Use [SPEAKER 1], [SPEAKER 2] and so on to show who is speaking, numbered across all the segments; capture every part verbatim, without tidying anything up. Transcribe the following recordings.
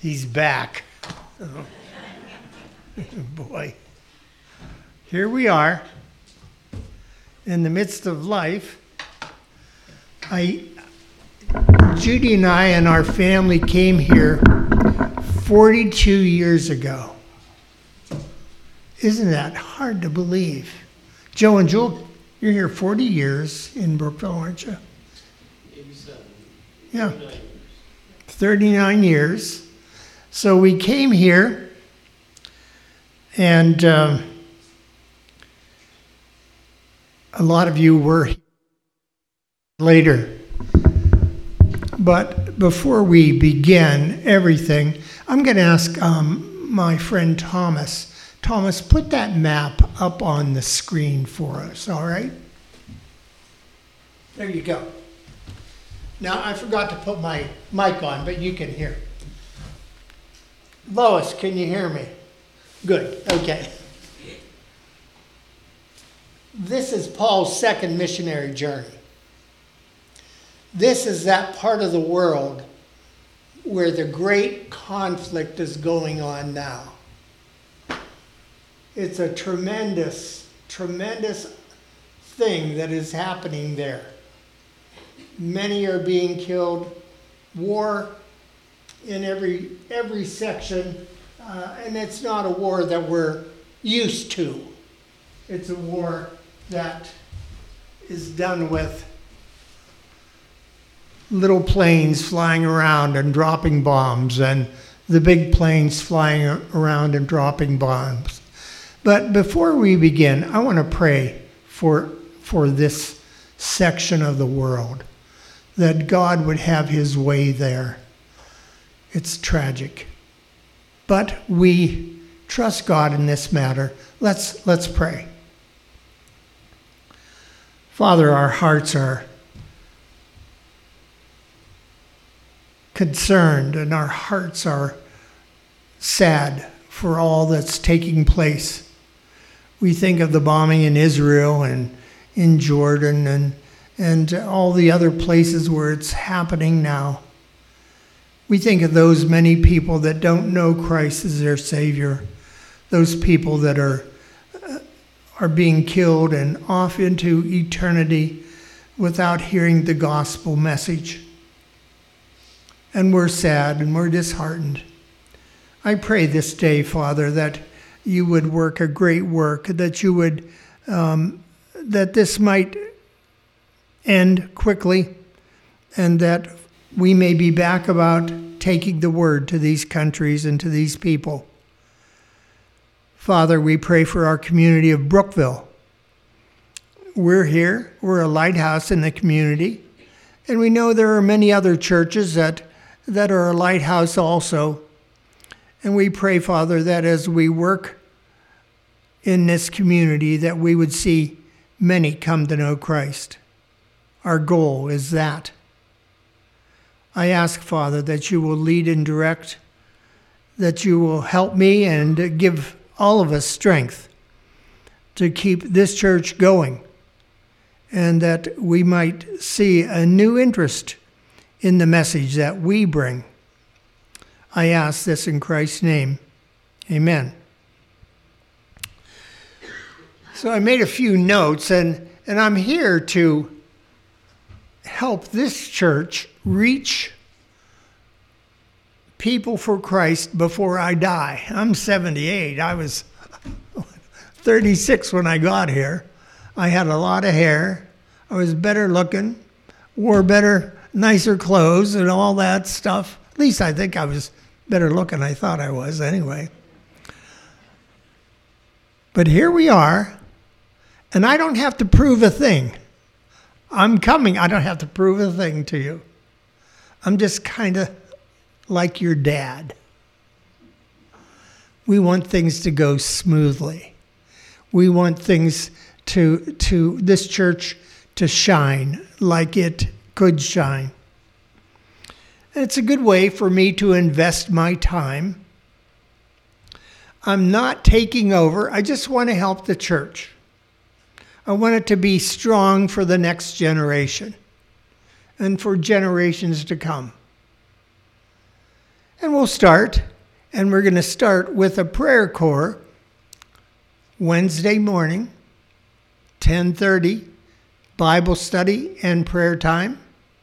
[SPEAKER 1] He's back. Oh. Boy. Here we are in the midst of life. I, Judy and I and our family came here forty-two years ago. Isn't that hard to believe? Joe and Jewel, you're here forty years in Brookville, aren't you?
[SPEAKER 2] eighty-seven.
[SPEAKER 1] Yeah.
[SPEAKER 2] thirty-nine years.
[SPEAKER 1] thirty-nine years. So we came here, and um, a lot of you were here later. But before we begin everything, I'm going to ask um, my friend Thomas. Thomas, put that map up on the screen for us, all right? There you go. Now, I forgot to put my mic on, but you can hear. Lois, can you hear me? Good, okay. This is Paul's second missionary journey. This is that part of the world where the great conflict is going on now. It's a tremendous, tremendous thing that is happening there. Many are being killed. War in every every section, uh, and it's not a war that we're used to. It's a war that is done with little planes flying around and dropping bombs, and the big planes flying around and dropping bombs. But before we begin, I want to pray for, for this section of the world, that God would have his way there. It's tragic. But we trust God in this matter. Let's, let's pray. Father, our hearts are concerned and our hearts are sad for all that's taking place. We think of the bombing in Israel and in Jordan and, and all the other places where it's happening now. We think of those many people that don't know Christ as their Savior, those people that are, uh, are being killed and off into eternity without hearing the gospel message. And we're sad and we're disheartened. I pray this day, Father, that you would work a great work, that you would, um, that this might end quickly, and that we may be back about taking the word to these countries and to these people. Father, we pray for our community of Brookville. We're here, we're a lighthouse in the community, and we know there are many other churches that, that are a lighthouse also. And we pray, Father, that as we work in this community, that we would see many come to know Christ. Our goal is that. I ask, Father, that you will lead and direct, that you will help me and give all of us strength to keep this church going, and that we might see a new interest in the message that we bring. I ask this in Christ's name. Amen. So I made a few notes, and, and I'm here to help this church reach people for Christ before I die. I'm seventy-eight. I was thirty-six when I got here. I had a lot of hair. I was better looking, wore better, nicer clothes and all that stuff. At least I think I was better looking. I thought I was anyway. But here we are, and I don't have to prove a thing. I'm coming. I don't have to prove a thing to you. I'm just kind of like your dad. We want things to go smoothly. We want things to, to this church to shine like it could shine. And it's a good way for me to invest my time. I'm not taking over. I just want to help the church. I want it to be strong for the next generation and for generations to come. And we'll start, and we're going to start with a prayer core Wednesday morning, ten thirty, Bible study and prayer time.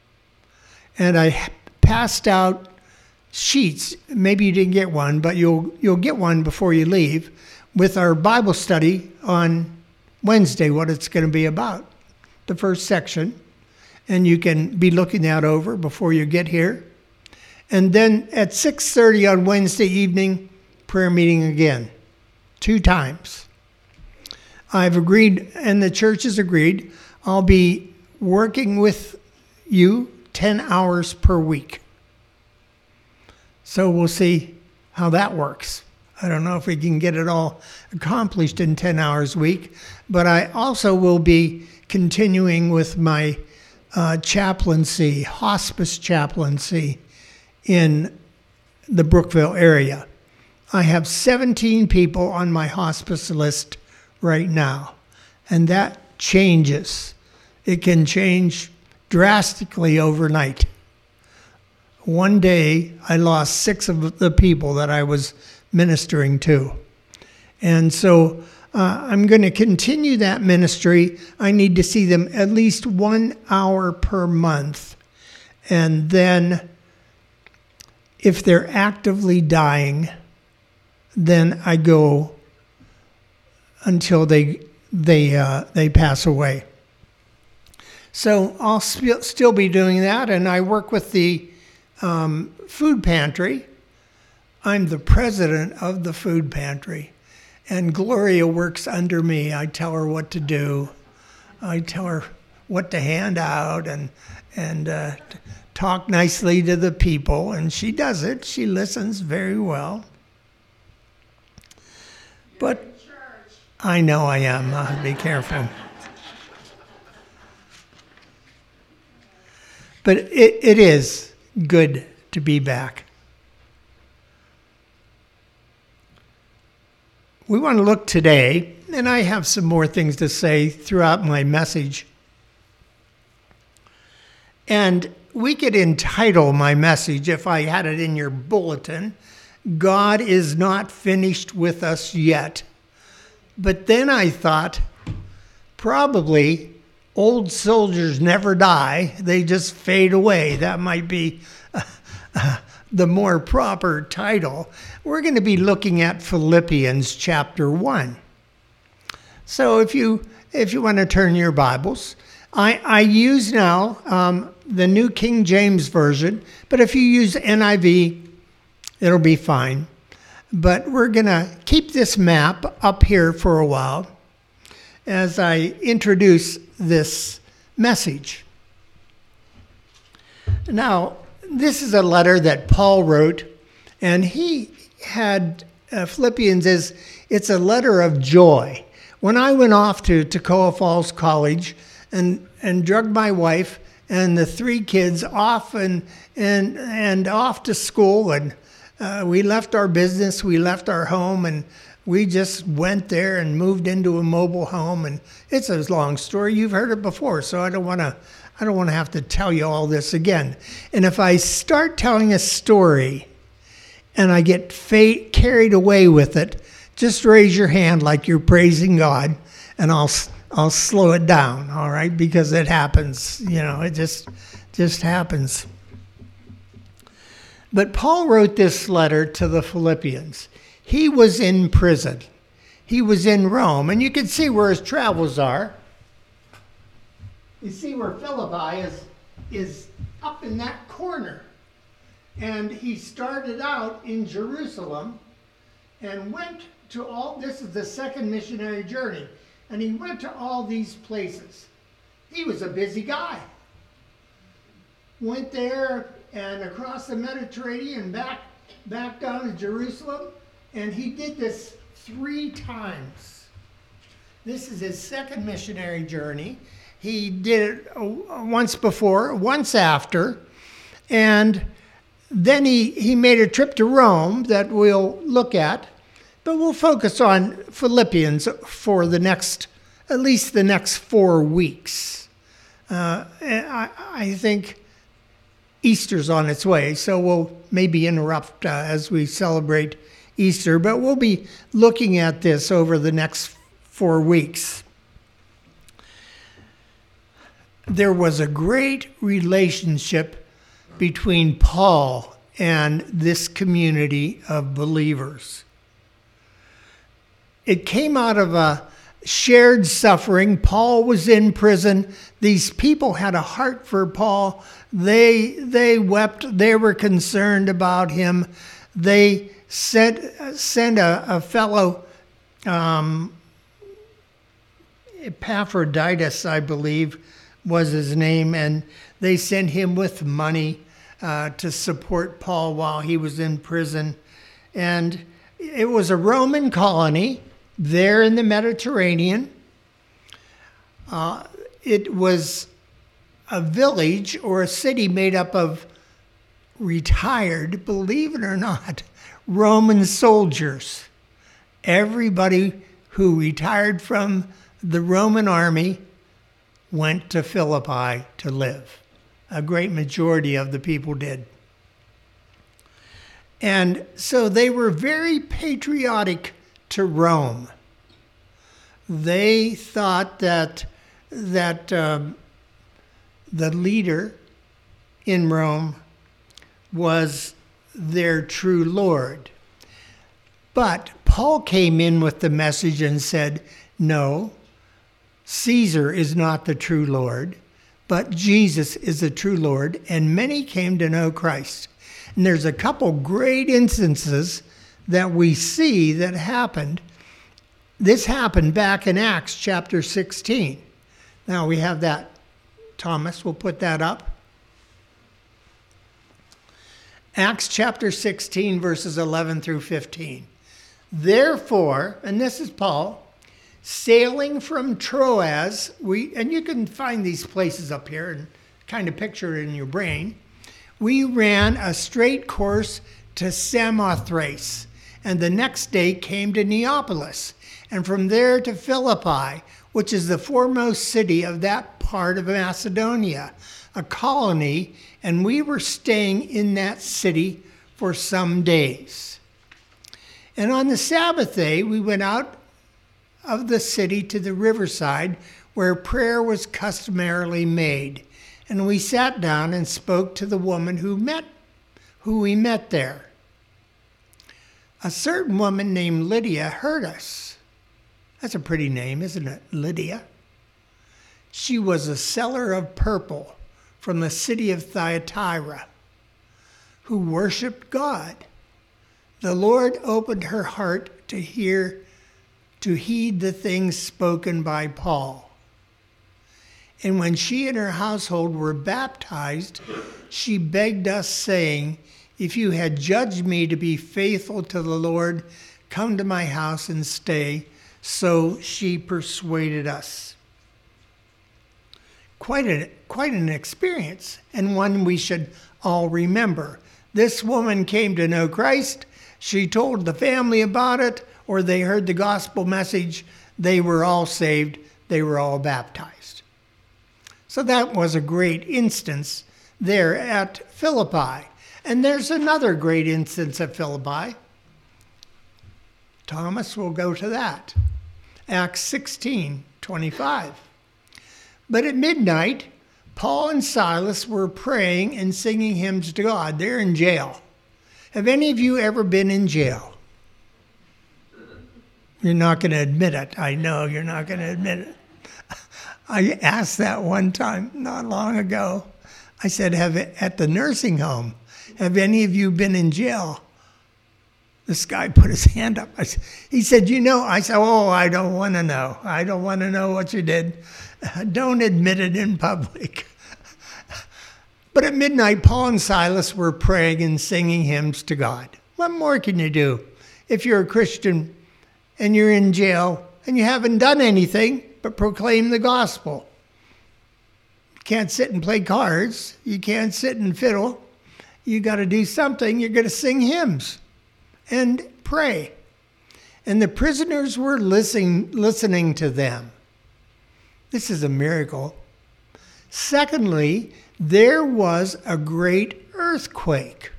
[SPEAKER 1] And I passed out sheets. Maybe you didn't get one, but you'll you'll get one before you leave with our Bible study on Wednesday, what it's going to be about, the first section. And you can be looking that over before you get here. And then at six thirty on Wednesday evening, prayer meeting again, two times. I've agreed, and the church has agreed, I'll be working with you ten hours per week. So we'll see how that works. I don't know if we can get it all accomplished in ten hours a week, but I also will be continuing with my uh, chaplaincy, hospice chaplaincy in the Brookville area. I have seventeen people on my hospice list right now, and that changes. It can change drastically overnight. One day, I lost six of the people that I was ministering to. And so uh, I'm going to continue that ministry. I need to see them at least one hour per month. And then if they're actively dying, then I go until they they uh, they pass away. So I'll sp- still be doing that, and I work with the um, food pantry. I'm the president of the food pantry, and Gloria works under me. I tell her what to do. I tell her what to hand out, and and uh, talk nicely to the people, and she does it. She listens very well. But I know I am. I'll be careful. But it, it is good to be back. We want to look today, and I have some more things to say throughout my message. And we could entitle my message, if I had it in your bulletin, God is not finished with us yet. But then I thought, probably old soldiers never die. They just fade away. That might be uh, uh, the more proper title. We're going to be looking at Philippians chapter one. So if you if you want to turn your Bibles, I, I use now um, the New King James Version, but if you use N I V, it'll be fine. But we're going to keep this map up here for a while as I introduce this message. Now, this is a letter that Paul wrote, and he had uh, Philippians is it's a letter of joy. When I went off to Toccoa Falls College and and drugged my wife and the three kids off and and and off to school, and uh, we left our business, we left our home, and we just went there and moved into a mobile home. And it's a long story. You've heard it before, so I don't want to I don't want to have to tell you all this again. And if I start telling a story and I get fa- carried away with it, just raise your hand like you're praising God, and I'll I'll slow it down, all right? Because it happens, you know, it just just happens. But Paul wrote this letter to the Philippians. He was in prison. He was in Rome, and you can see where his travels are. You see where Philippi is, is up in that corner. And he started out in Jerusalem and went to all, this is the second missionary journey, and he went to all these places. He was a busy guy. Went there and across the Mediterranean, back, back down to Jerusalem, and he did this three times. This is his second missionary journey. He did it once before, once after, and then he, he made a trip to Rome that we'll look at, but we'll focus on Philippians for the next, at least the next four weeks. Uh, I, I think Easter's on its way, so we'll maybe interrupt uh, as we celebrate Easter, but we'll be looking at this over the next four weeks. There was a great relationship between Paul and this community of believers. It came out of a shared suffering. Paul was in prison. These people had a heart for Paul. They they wept. They were concerned about him. They sent sent a, a fellow, um, Epaphroditus, I believe, was his name, and they sent him with money uh, to support Paul while he was in prison. And it was a Roman colony there in the Mediterranean. Uh, it was a village or a city made up of retired, believe it or not, Roman soldiers. Everybody who retired from the Roman army went to Philippi to live. A great majority of the people did. And so they were very patriotic to Rome. They thought that that um, the leader in Rome was their true Lord. But Paul came in with the message and said, no, Caesar is not the true Lord, but Jesus is the true Lord, and many came to know Christ. And there's a couple great instances that we see that happened. This happened back in Acts chapter sixteen. Now we have that. Thomas will put that up. Acts chapter sixteen, verses eleven through fifteen. Therefore, and this is Paul, sailing from Troas, we and you can find these places up here and kind of picture it in your brain. We ran a straight course to Samothrace, and the next day came to Neapolis, and from there to Philippi, which is the foremost city of that part of Macedonia, a colony, and we were staying in that city for some days. And on the Sabbath day, we went out of the city to the riverside where prayer was customarily made. And we sat down and spoke to the woman who met, who we met there. A certain woman named Lydia heard us. That's a pretty name, isn't it? Lydia. She was a seller of purple from the city of Thyatira who worshiped God. The Lord opened her heart to hear, to heed the things spoken by Paul. And when she and her household were baptized, she begged us, saying, if you had judged me to be faithful to the Lord, come to my house and stay. So she persuaded us. Quite a, quite an experience, and one we should all remember. This woman came to know Christ. She told the family about it, or they heard the gospel message. They were all saved. They were all baptized. So that was a great instance there at Philippi. And there's another great instance at Philippi. Thomas will go to that. Acts sixteen twenty-five. But at midnight, Paul and Silas were praying and singing hymns to God. They're in jail. Have any of you ever been in jail? You're not going to admit it. I know you're not going to admit it. I asked that one time not long ago. I said, "Have it at the nursing home, have any of you been in jail?" This guy put his hand up. I, he said, you know, I said, oh, I don't want to know. I don't want to know what you did. Don't admit it in public. But at midnight, Paul and Silas were praying and singing hymns to God. What more can you do if you're a Christian and you're in jail and you haven't done anything but proclaim the gospel? You can't sit and play cards. You can't sit and fiddle. You got to do something. You're going to sing hymns and pray. And the prisoners were listening, listening to them. This is a miracle. Secondly, there was a great earthquake,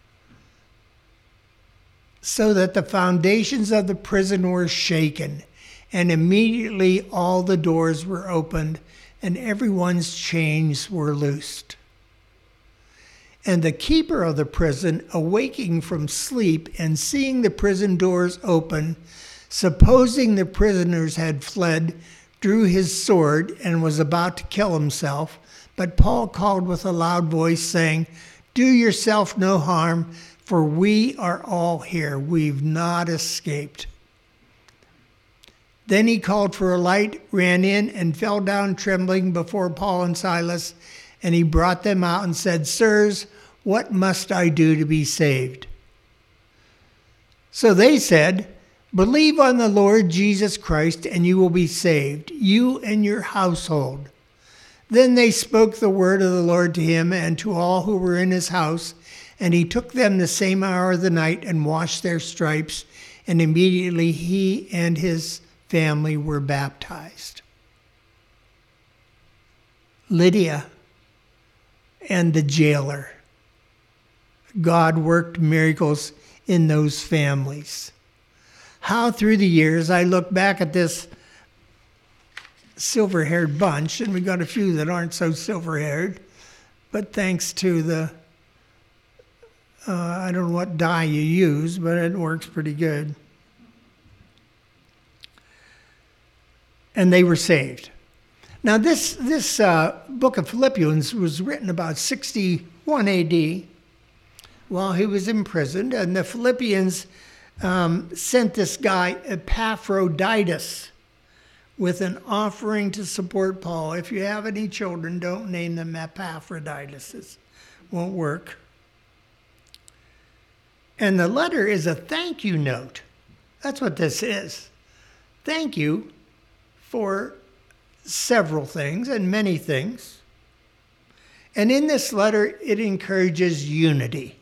[SPEAKER 1] so that the foundations of the prison were shaken, and immediately all the doors were opened, and everyone's chains were loosed. And the keeper of the prison, awaking from sleep and seeing the prison doors open, supposing the prisoners had fled, drew his sword and was about to kill himself. But Paul called with a loud voice, saying, "Do yourself no harm, for we are all here. We've not escaped." Then he called for a light, ran in, and fell down trembling before Paul and Silas. And he brought them out and said, "Sirs, what must I do to be saved?" So they said, "Believe on the Lord Jesus Christ, and you will be saved, you and your household." Then they spoke the word of the Lord to him and to all who were in his house. And he took them the same hour of the night and washed their stripes. And immediately he and his family were baptized. Lydia and the jailer. God worked miracles in those families. How through the years I look back at this silver-haired bunch, and we got a few that aren't so silver-haired, but thanks to the, uh, I don't know what dye you use, but it works pretty good. And they were saved. Now this, this uh, book of Philippians was written about sixty-one A D while he was imprisoned, and the Philippians um, sent this guy Epaphroditus with an offering to support Paul. If you have any children, don't name them Epaphroditus. It won't work. And the letter is a thank you note. That's what this is. Thank you for several things and many things. And in this letter, it encourages unity.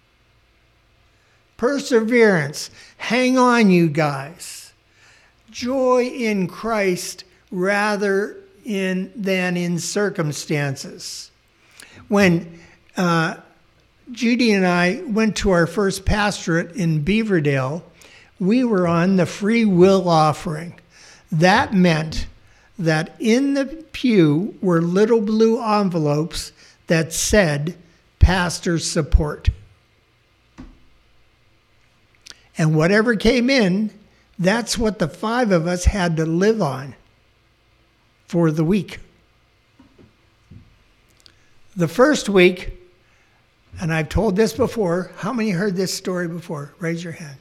[SPEAKER 1] Perseverance. Hang on, you guys. Joy in Christ rather in, than in circumstances. When uh, Judy and I went to our first pastorate in Beaverdale, we were on the free will offering. That meant that in the pew were little blue envelopes that said pastor support. And whatever came in, that's what the five of us had to live on for the week. The first week, and I've told this before, how many heard this story before? Raise your hand.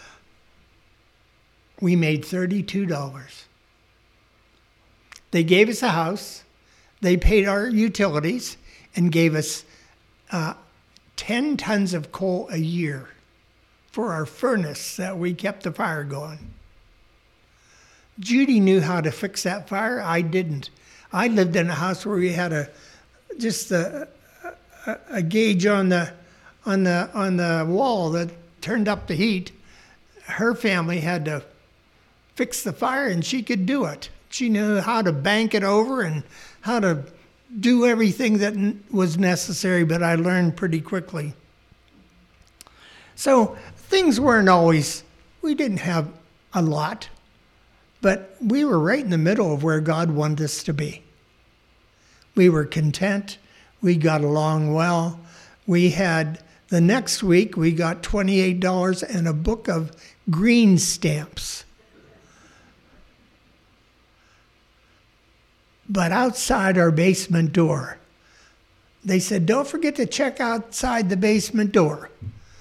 [SPEAKER 1] We made thirty-two dollars. They gave us a house, they paid our utilities, and gave us uh, ten tons of coal a year for our furnace that we kept the fire going. Judy knew how to fix that fire. I didn't. I lived in a house where we had a just a, a, a gauge on the on the on the wall that turned up the heat. Her family had to fix the fire, and she could do it. She knew how to bank it over and how to do everything that was necessary, but I learned pretty quickly. So things weren't always, we didn't have a lot, but we were right in the middle of where God wanted us to be. We were content. We got along well. We had, the next week, we got twenty-eight dollars and a book of green stamps. But outside our basement door, they said, don't forget to check outside the basement door.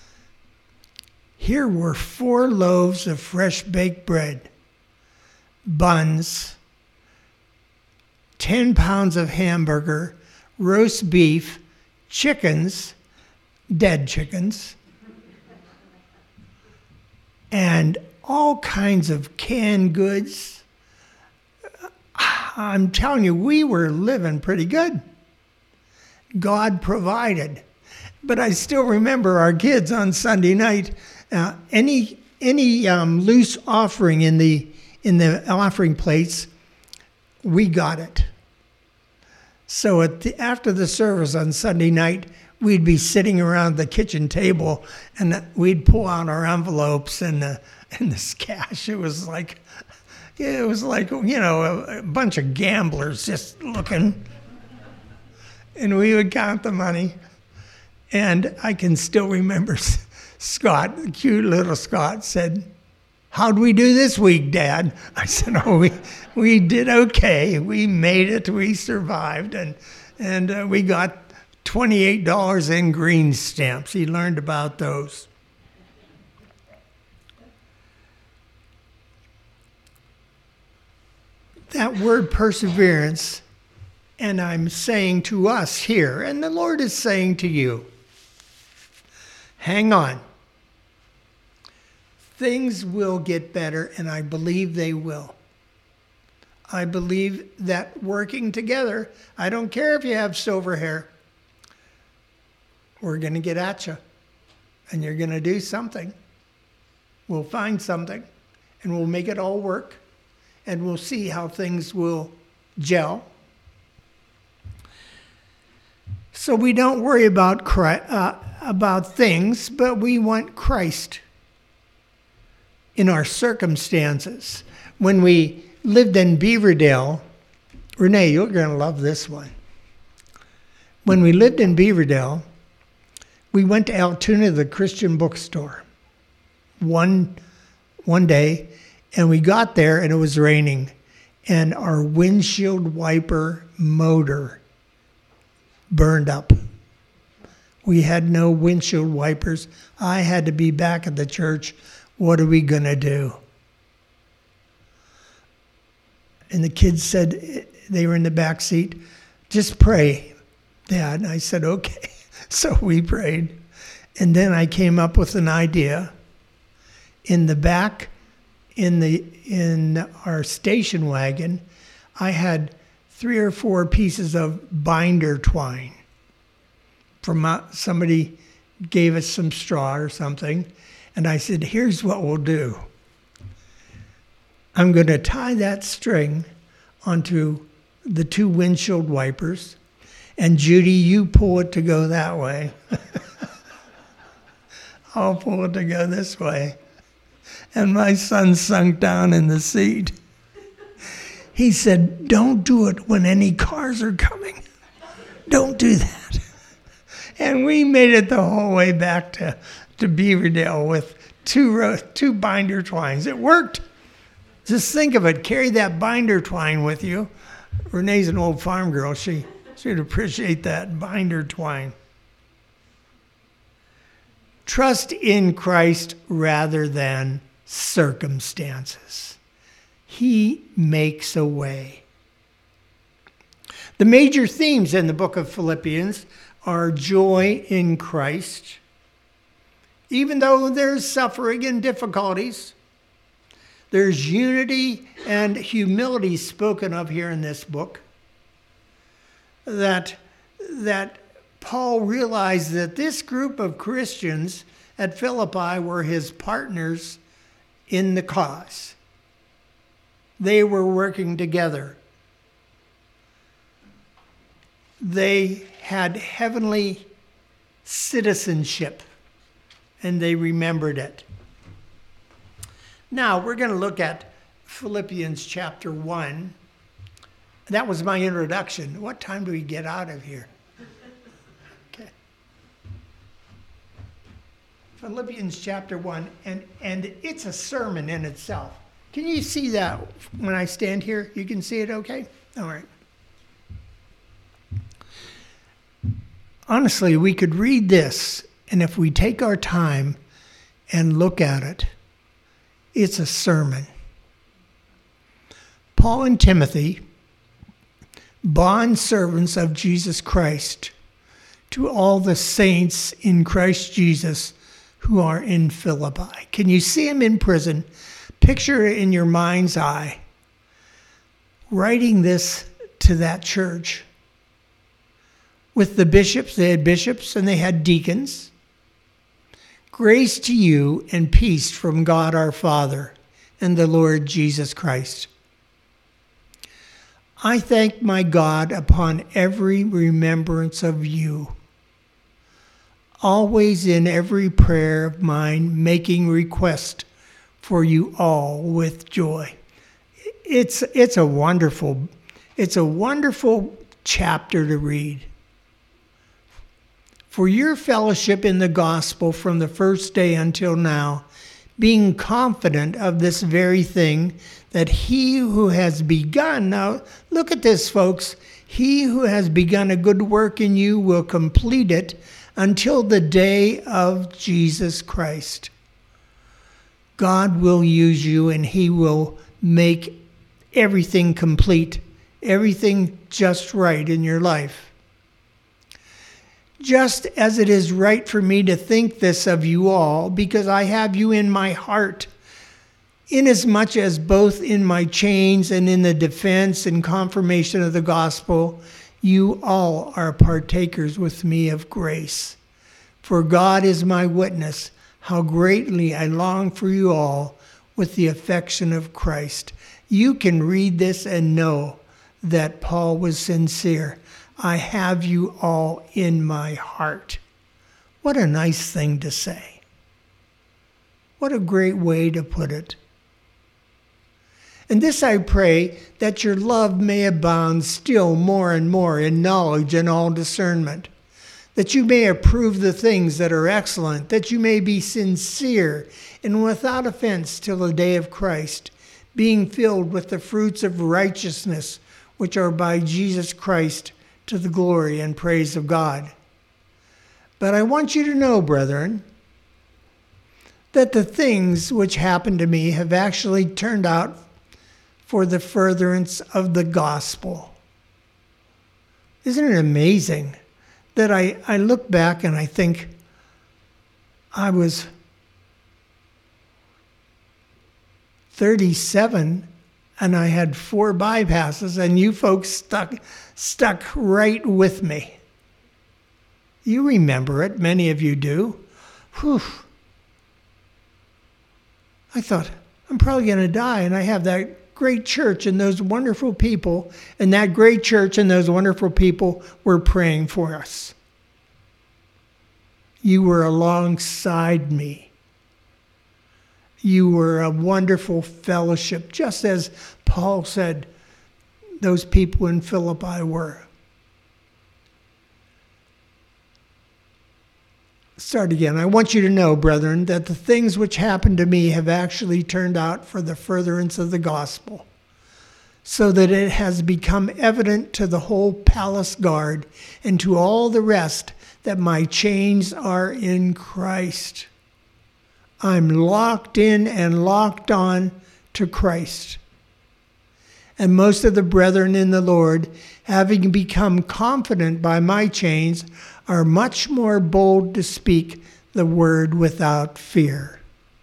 [SPEAKER 1] Here were four loaves of fresh baked bread, buns, ten pounds of hamburger, roast beef, chickens, dead chickens, and all kinds of canned goods. I'm telling you, we were living pretty good. God provided. But I still remember our kids on Sunday night, uh, any any um, loose offering in the in the offering plates, we got it. So at the, after the service on Sunday night, we'd be sitting around the kitchen table, and we'd pull out our envelopes and the and this cash. It was like, it was like you know a, a bunch of gamblers just looking, and we would count the money. And I can still remember Scott, the cute little Scott, said, "How'd we do this week, Dad?" I said, "Oh, we we did okay. We made it. We survived, and and uh, we got twenty-eight dollars in green stamps." He learned about those. That word perseverance, and I'm saying to us here, and the Lord is saying to you, hang on. Things will get better, and I believe they will. I believe that working together, I don't care if you have silver hair, we're going to get at you, and you're going to do something. We'll find something, and we'll make it all work, and we'll see how things will gel. So we don't worry about Christ, uh, about things, but we want Christ in our circumstances. When we lived in Beaverdale, Renee, you're going to love this one. When we lived in Beaverdale, we went to Altoona, the Christian bookstore, one one day, and we got there and it was raining, and our windshield wiper motor burned up. We had no windshield wipers. I had to be back at the church. What are we going to do? And the kids said, they were in the back seat, "Just pray, Dad." And I said, okay. So we prayed. And then I came up with an idea. In the back, in the in our station wagon, I had three or four pieces of binder twine. From uh, somebody gave us some straw or something. And I said, here's what we'll do. I'm going to tie that string onto the two windshield wipers. And Judy, you pull it to go that way. I'll pull it to go this way. And my son sunk down in the seat. He said, don't do it when any cars are coming. Don't do that. And we made it the whole way back to, to Beaverdale with two row, two binder twines. It worked. Just think of it. Carry that binder twine with you. Renee's an old farm girl. She, she'd appreciate that binder twine. Trust in Christ rather than circumstances. He makes a way. The major themes in the book of Philippians are joy in Christ. Even though there's suffering and difficulties, there's unity and humility spoken of here in this book. That, that Paul realized that this group of Christians at Philippi were his partners in the cause. They were working together. They had heavenly citizenship, and they remembered it. Now, we're going to look at Philippians chapter one. That was my introduction. What time do we get out of here? Okay. Philippians chapter one, and, and it's a sermon in itself. Can you see that when I stand here? You can see it okay? All right. Honestly, we could read this, and if we take our time and look at it, it's a sermon. Paul and Timothy, bond servants of Jesus Christ, to all the saints in Christ Jesus who are in Philippi. Can you see him in prison? Picture it in your mind's eye, writing this to that church. With the bishops, they had bishops and they had deacons. Grace to you and peace from God our Father and the Lord Jesus Christ. I thank my God upon every remembrance of you, always in every prayer of mine, making request for you all with joy. It's it's a wonderful, it's a wonderful chapter to read. For your fellowship in the gospel from the first day until now, being confident of this very thing, that he who has begun, now look at this, folks, he who has begun a good work in you will complete it until the day of Jesus Christ. God will use you and he will make everything complete, everything just right in your life. Just as it is right for me to think this of you all, because I have you in my heart, inasmuch as both in my chains and in the defense and confirmation of the gospel, you all are partakers with me of grace. For God is my witness, how greatly I long for you all with the affection of Christ. You can read this and know that Paul was sincere. I have you all in my heart. What a nice thing to say. What a great way to put it. And this I pray, that your love may abound still more and more in knowledge and all discernment, that you may approve the things that are excellent, that you may be sincere and without offense till the day of Christ, being filled with the fruits of righteousness, which are by Jesus Christ, to the glory and praise of God. But I want you to know, brethren, that the things which happened to me have actually turned out for the furtherance of the gospel. Isn't it amazing that I, I look back and I think I was thirty-seven and I had four bypasses, and you folks stuck stuck right with me. You remember it, many of you do. Whew. I thought, I'm probably going to die, and I have that great church and those wonderful people, and that great church and those wonderful people were praying for us. You were alongside me. You were a wonderful fellowship, just as Paul said those people in Philippi were. Start again. I want you to know, brethren, that the things which happened to me have actually turned out for the furtherance of the gospel, so that it has become evident to the whole palace guard and to all the rest that my chains are in Christ. I'm locked in and locked on to Christ. And most of the brethren in the Lord, having become confident by my chains, are much more bold to speak the word without fear.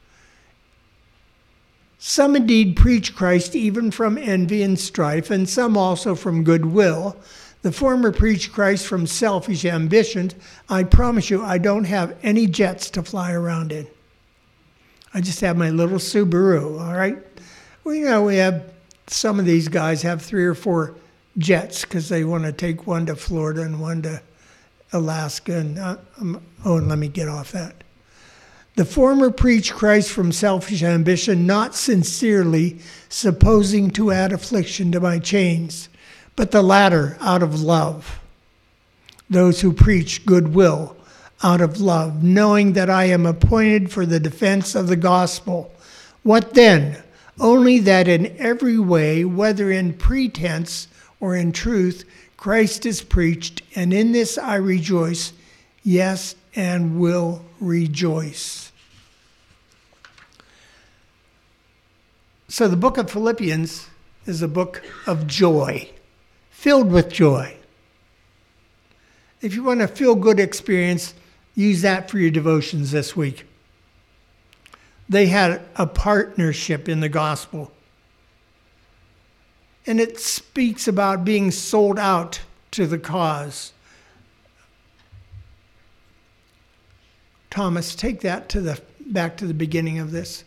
[SPEAKER 1] Some indeed preach Christ even from envy and strife, and some also from goodwill. The former preach Christ from selfish ambitions. I promise you, I don't have any jets to fly around in. I just have my little Subaru, all right? Well, you know, we have, some of these guys have three or four jets because they want to take one to Florida and one to Alaska. And uh, um, oh, and let me get off that. The former preach Christ from selfish ambition, not sincerely, supposing to add affliction to my chains, but the latter out of love. Those who preach goodwill out of love, knowing that I am appointed for the defense of the gospel. What then? Only that in every way, whether in pretense or in truth, Christ is preached, and in this I rejoice, yes, and will rejoice. So the book of Philippians is a book of joy, filled with joy. If you want a feel-good experience, use that for your devotions this week. They had a partnership in the gospel. And it speaks about being sold out to the cause. Thomas, take that to the back to the beginning of this.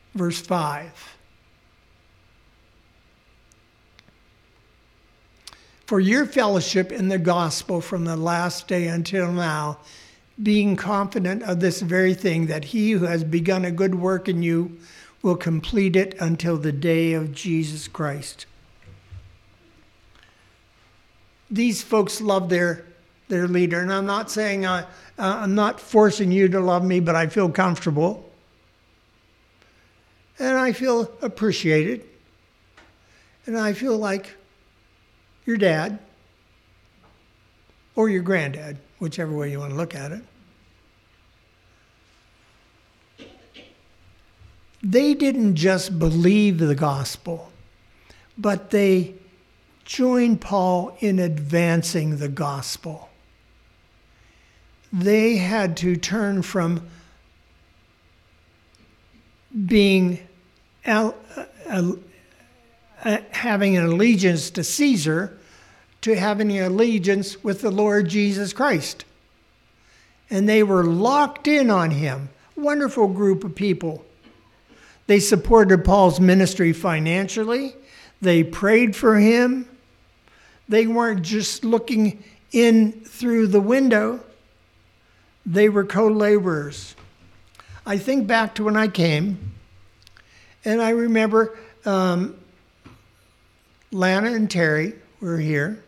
[SPEAKER 1] verse five. For your fellowship in the gospel from the last day until now, being confident of this very thing, that he who has begun a good work in you will complete it until the day of Jesus Christ. These folks love their, their leader, and I'm not saying I, uh, I'm not forcing you to love me, but I feel comfortable. And I feel appreciated. And I feel like your dad or your granddad, whichever way you want to look at it. They didn't just believe the gospel, but they joined Paul in advancing the gospel. They had to turn from being al- uh, uh, having an allegiance to Caesar to having an allegiance with the Lord Jesus Christ. And they were locked in on him. Wonderful group of people. They supported Paul's ministry financially. They prayed for him. They weren't just looking in through the window. They were co-laborers. I think back to when I came, and I remember um, Lana and Terry were here.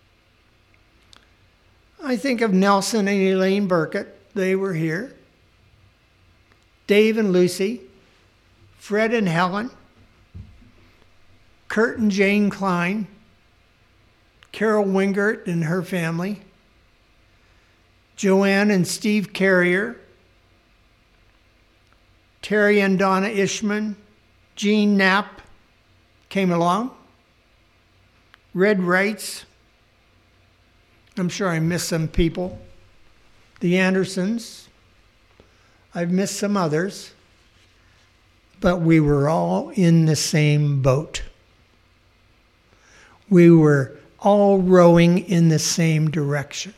[SPEAKER 1] I think of Nelson and Elaine Burkett. They were here. Dave and Lucy. Fred and Helen. Kurt and Jane Klein. Carol Wingert and her family. Joanne and Steve Carrier. Terry and Donna Ishman. Jean Knapp came along. Red Wrights. I'm sure I missed some people. The Andersons. I've missed some others. But we were all in the same boat. We were all rowing in the same direction.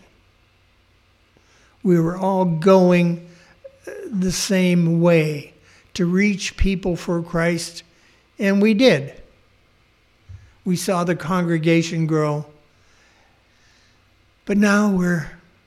[SPEAKER 1] We were all going the same way to reach people for Christ, and we did. We saw the congregation grow. But now we're,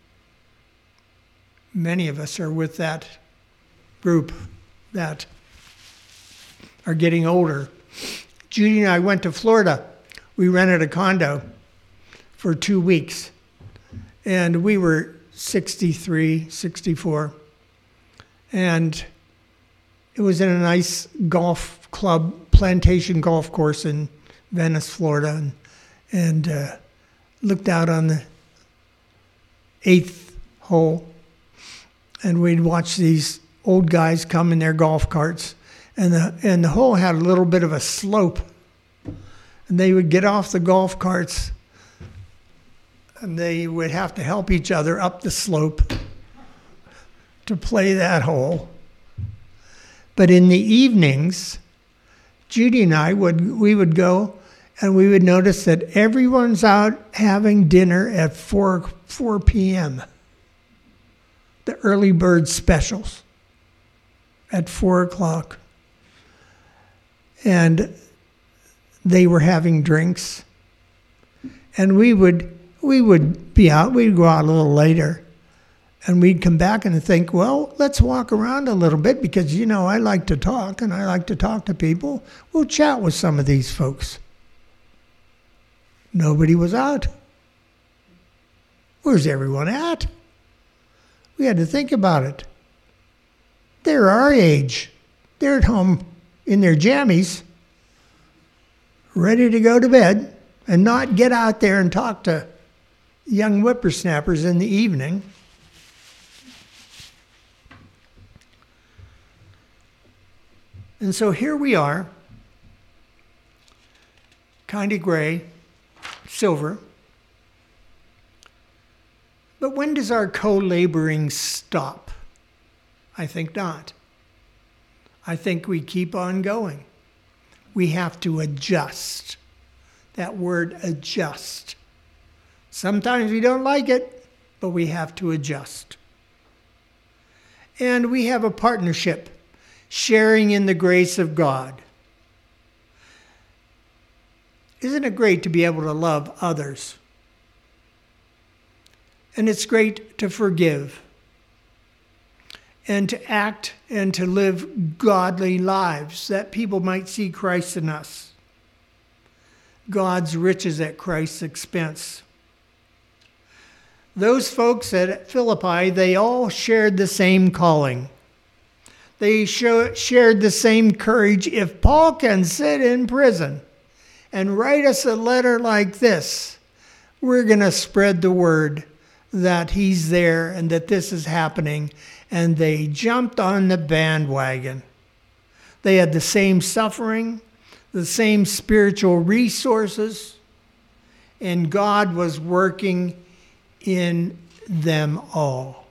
[SPEAKER 1] many of us are with that group that are getting older. Judy and I went to Florida. We rented a condo for two weeks. And we were sixty-three, sixty-four. And it was in a nice golf club, plantation golf course in Venice, Florida. And, and uh, looked out on the eighth hole. And we'd watch these old guys come in their golf carts. And the, and the hole had a little bit of a slope. And they would get off the golf carts and they would have to help each other up the slope to play that hole. But in the evenings, Judy and I would we would go and we would notice that everyone's out having dinner at four p.m. The early bird specials at four o'clock. And they were having drinks. And we would we would be out, we'd go out a little later. And we'd come back and think, well, let's walk around a little bit because, you know, I like to talk and I like to talk to people. We'll chat with some of these folks. Nobody was out. Where's everyone at? We had to think about it. They're our age. They're at home in their jammies, ready to go to bed and not get out there and talk to young whippersnappers in the evening. And so here we are, kind of gray, silver. But when does our co-laboring stop? I think not. I think we keep on going. We have to adjust. That word adjust. Sometimes we don't like it, but we have to adjust. And we have a partnership. sharing in the grace of God. Isn't it great to be able to love others? And it's great to forgive and to act and to live godly lives that people might see Christ in us. God's riches at Christ's expense. Those folks at Philippi, they all shared the same calling. They show, shared the same courage. If Paul can sit in prison and write us a letter like this, we're going to spread the word that he's there and that this is happening. And they jumped on the bandwagon. They had the same suffering, the same spiritual resources, and God was working in them all.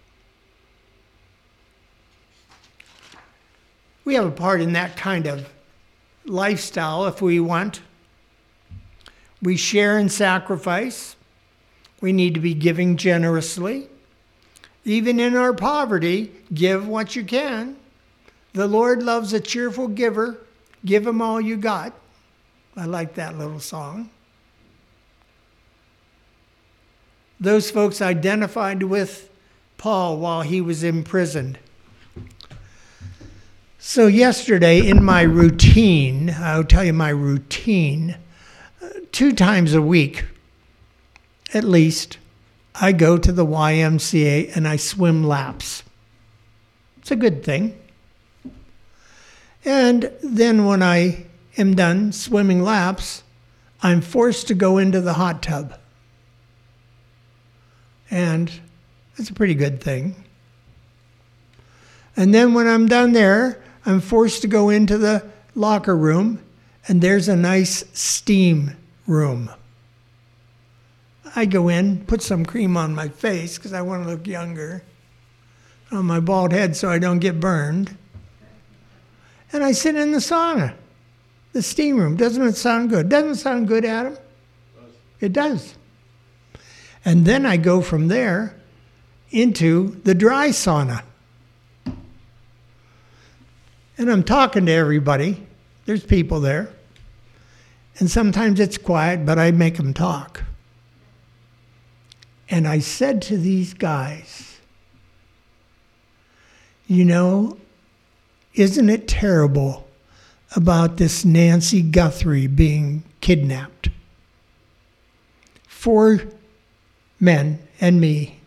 [SPEAKER 1] We have a part in that kind of lifestyle if we want. We share and sacrifice. We need to be giving generously. Even in our poverty, give what you can. The Lord loves a cheerful giver. Give him all you got. I like that little song. Those folks identified with Paul while he was imprisoned. So yesterday in my routine, I'll tell you my routine, two times a week at least, I go to the Y M C A and I swim laps. It's a good thing. And then when I am done swimming laps, I'm forced to go into the hot tub. And it's a pretty good thing. And then when I'm done there, I'm forced to go into the locker room, and there's a nice steam room. I go in, put some cream on my face because I want to look younger, on my bald head so I don't get burned. And I sit in the sauna, the steam room. Doesn't it sound good? Doesn't it sound good, Adam? It does. And then I go from there into the dry sauna. And I'm talking to everybody. There's people there. And sometimes it's quiet, but I make them talk. And I said to these guys, you know, isn't it terrible about this Nancy Guthrie being kidnapped? Four men and me.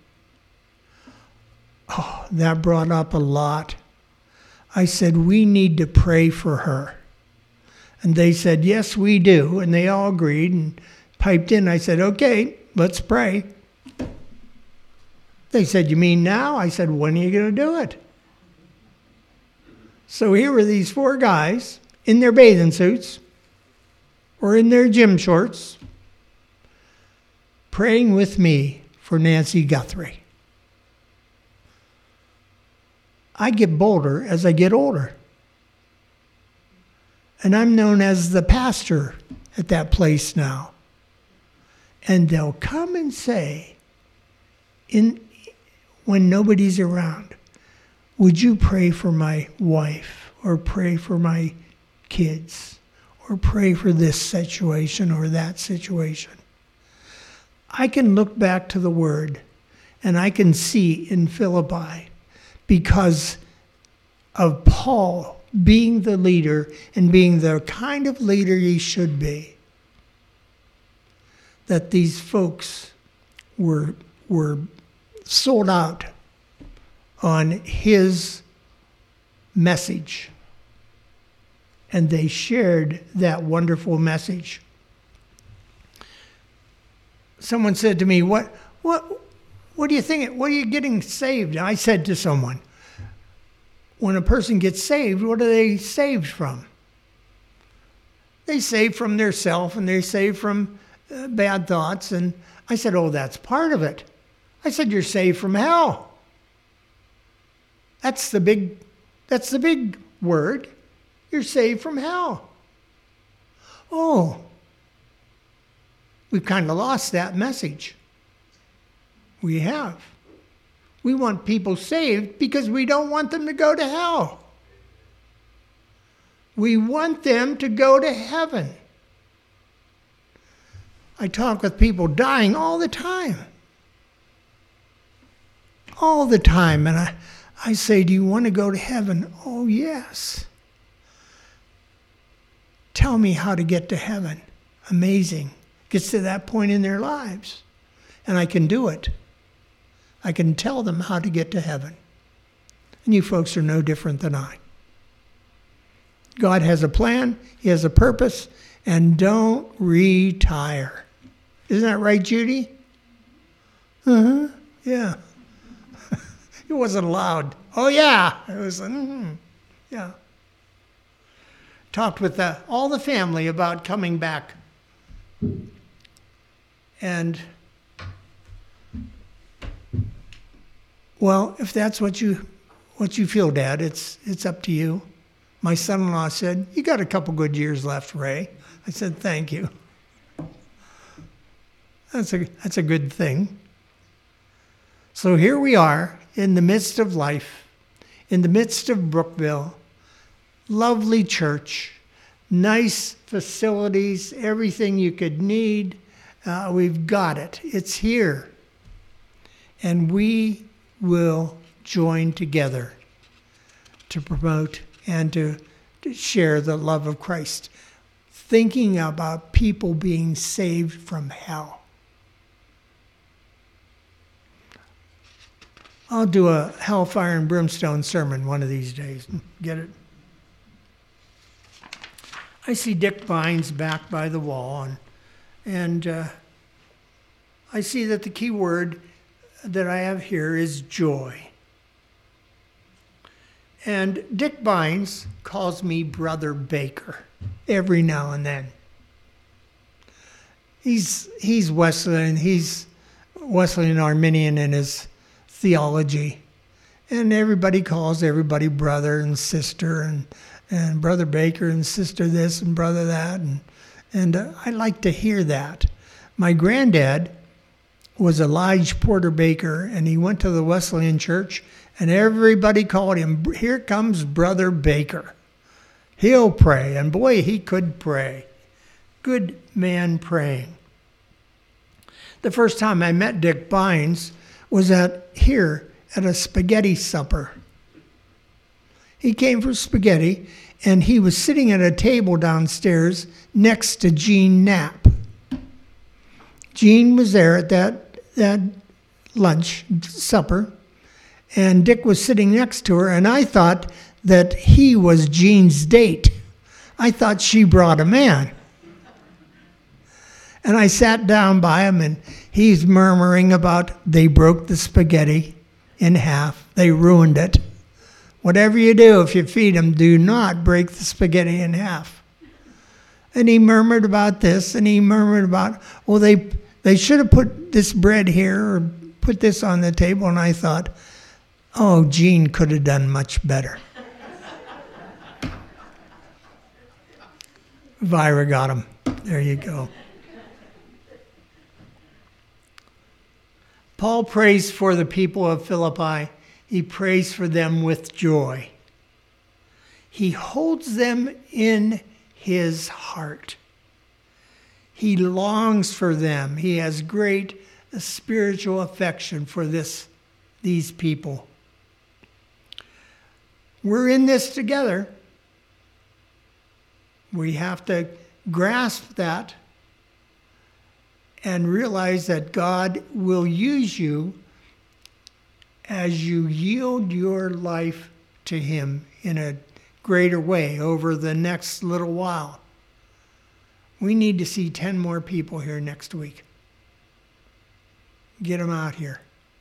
[SPEAKER 1] Oh, that brought up a lot. I said, we need to pray for her. And they said, yes, we do. And they all agreed and piped in. I said, okay, let's pray. They said, you mean now? I said, when are you going to do it? So here were these four guys in their bathing suits or in their gym shorts praying with me for Nancy Guthrie. I get bolder as I get older. And I'm known as the pastor at that place now. And they'll come and say, in when nobody's around, would you pray for my wife or pray for my kids or pray for this situation or that situation? I can look back to the Word and I can see in Philippi, because of Paul being the leader and being the kind of leader he should be, that these folks were, were sold out on his message. And they shared that wonderful message. Someone said to me, what, what, what do you think? What are you getting saved? And I said to someone, when a person gets saved, what are they saved from? They save from their self and they save from uh, bad thoughts. And I said, oh, that's part of it. I said, you're saved from hell. That's the big, that's the big word. You're saved from hell. Oh, we've kind of lost that message. We have. We want people saved because we don't want them to go to hell. We want them to go to heaven. I talk with people dying all the time. All the time. And I, I say, do you want to go to heaven? Oh, yes. Tell me how to get to heaven. Amazing. Gets to that point in their lives. And I can do it. I can tell them how to get to heaven. And you folks are no different than I. God has a plan. He has a purpose. And don't retire. Isn't that right, Judy? Uh-huh. Yeah. It wasn't allowed. Oh, yeah. It was, mm-hmm. Yeah. Talked with the, all the family about coming back. And, well, if that's what you what you feel, Dad, it's it's up to you. My son-in-law said, you got a couple good years left, Ray. I said, thank you. That's a that's a good thing. So here we are in the midst of life, in the midst of Brookville, lovely church, nice facilities, everything you could need. Uh, we've got it. It's here. And we will join together to promote and to, to share the love of Christ, thinking about people being saved from hell. I'll do a hellfire and brimstone sermon one of these days. Get it? I see Dick Vines back by the wall, and, and uh, I see that the key word that I have here is joy. And Dick Vines calls me Brother Baker every now and then. He's he's Wesleyan, he's Wesleyan Arminian in his theology, and everybody calls everybody brother and sister, and and Brother Baker and sister this and brother that, and and uh, I like to hear that. My granddad was Elijah Porter Baker, and he went to the Wesleyan Church, and everybody called him, here comes Brother Baker. He'll pray, and boy, he could pray. Good man praying. The first time I met Dick Vines was at here at a spaghetti supper. He came for spaghetti, and he was sitting at a table downstairs next to Jean Knapp. Jean was there at that, that lunch, supper, and Dick was sitting next to her, and I thought that he was Jean's date. I thought she brought a man. And I sat down by him, and he's murmuring about they broke the spaghetti in half. They ruined it. Whatever you do, if you feed them, do not break the spaghetti in half. And he murmured about this, and he murmured about, well, they they should have put this bread here or put this on the table. And I thought, oh, Jean could have done much better. Vira got him. There you go. Paul prays for the people of Philippi. He prays for them with joy. He holds them in his heart. He longs for them. He has great spiritual affection for this, these people. We're in this together. We have to grasp that and realize that God will use you as you yield your life to Him in a greater way over the next little while. We need to see ten more people here next week. Get them out here.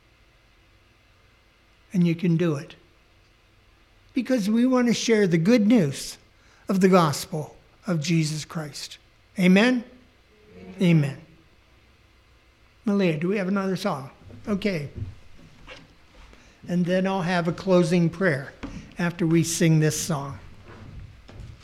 [SPEAKER 1] And you can do it. Because we want to share the good news of the gospel of Jesus Christ. Amen? Amen. Amen. Malia, do we have another song? Okay. And then I'll have a closing prayer after we sing this song.